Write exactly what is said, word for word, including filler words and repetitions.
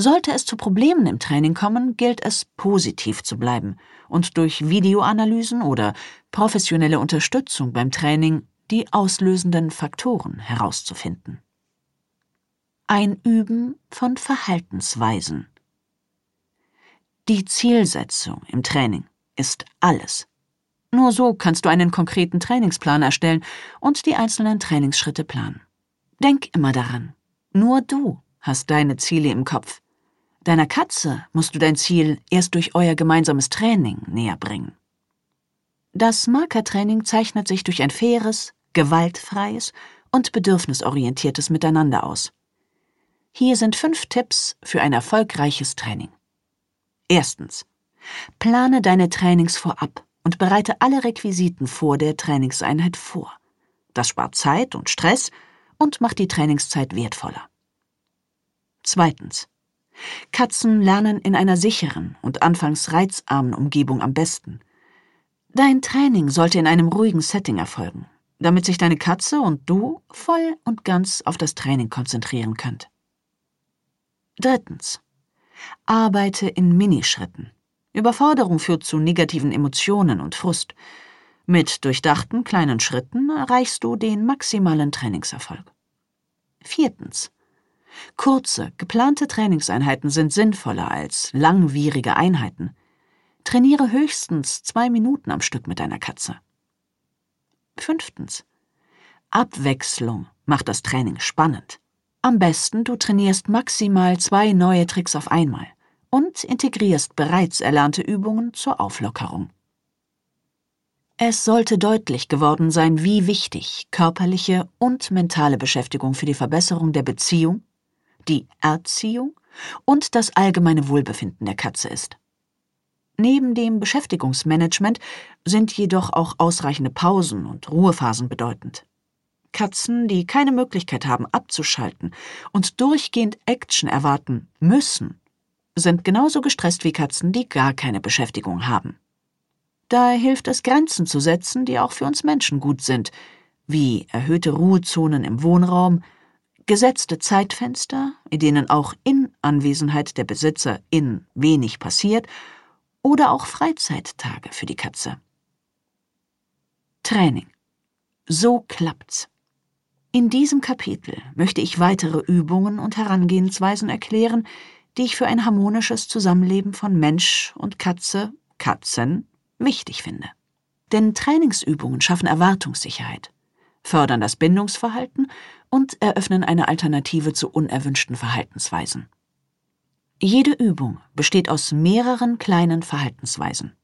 Sollte es zu Problemen im Training kommen, gilt es, positiv zu bleiben und durch Videoanalysen oder professionelle Unterstützung beim Training die auslösenden Faktoren herauszufinden. Einüben von Verhaltensweisen. Die Zielsetzung im Training ist alles. Nur so kannst du einen konkreten Trainingsplan erstellen und die einzelnen Trainingsschritte planen. Denk immer daran, nur du hast deine Ziele im Kopf. Deiner Katze musst du dein Ziel erst durch euer gemeinsames Training näher bringen. Das Markertraining zeichnet sich durch ein faires, gewaltfreies und bedürfnisorientiertes Miteinander aus. Hier sind fünf Tipps für ein erfolgreiches Training. Erstens. Plane deine Trainings vorab und bereite alle Requisiten vor der Trainingseinheit vor. Das spart Zeit und Stress und macht die Trainingszeit wertvoller. Zweitens. Katzen lernen in einer sicheren und anfangs reizarmen Umgebung am besten. Dein Training sollte in einem ruhigen Setting erfolgen, damit sich deine Katze und du voll und ganz auf das Training konzentrieren könnt. Drittens. Arbeite in Minischritten. Überforderung führt zu negativen Emotionen und Frust. Mit durchdachten kleinen Schritten erreichst du den maximalen Trainingserfolg. Viertens. Kurze, geplante Trainingseinheiten sind sinnvoller als langwierige Einheiten. Trainiere höchstens zwei Minuten am Stück mit deiner Katze. Fünftens. Abwechslung macht das Training spannend. Am besten, du trainierst maximal zwei neue Tricks auf einmal und integrierst bereits erlernte Übungen zur Auflockerung. Es sollte deutlich geworden sein, wie wichtig körperliche und mentale Beschäftigung für die Verbesserung der Beziehung, die Erziehung und das allgemeine Wohlbefinden der Katze ist. Neben dem Beschäftigungsmanagement sind jedoch auch ausreichende Pausen und Ruhephasen bedeutend. Katzen, die keine Möglichkeit haben, abzuschalten und durchgehend Action erwarten müssen, sind genauso gestresst wie Katzen, die gar keine Beschäftigung haben. Daher hilft es, Grenzen zu setzen, die auch für uns Menschen gut sind, wie erhöhte Ruhezonen im Wohnraum, gesetzte Zeitfenster, in denen auch in Anwesenheit der BesitzerIn wenig passiert, oder auch Freizeittage für die Katze. Training. So klappt's. In diesem Kapitel möchte ich weitere Übungen und Herangehensweisen erklären, die ich für ein harmonisches Zusammenleben von Mensch und Katze, Katzen, wichtig finde. Denn Trainingsübungen schaffen Erwartungssicherheit, fördern das Bindungsverhalten und eröffnen eine Alternative zu unerwünschten Verhaltensweisen. Jede Übung besteht aus mehreren kleinen Verhaltensweisen.